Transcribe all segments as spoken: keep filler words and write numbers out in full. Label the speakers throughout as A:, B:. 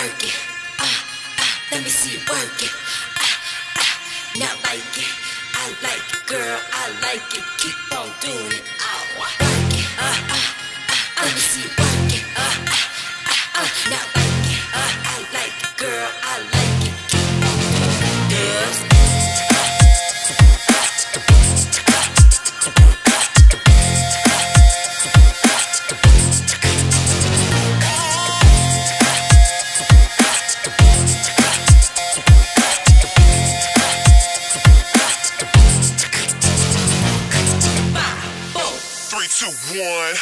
A: work it. Ah, ah, let me see you work it. Ah, ah, not like it. I like it, girl, I like it. Keep on doing it. Oh, work it. Ah, ah, ah, let me see you work it. Ah, ah, ah, ah, not like it. Ah, I like it, girl, I like it. Keep on doing it. Yes.
B: Three, two, one.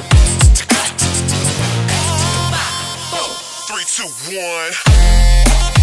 B: Three, two, one.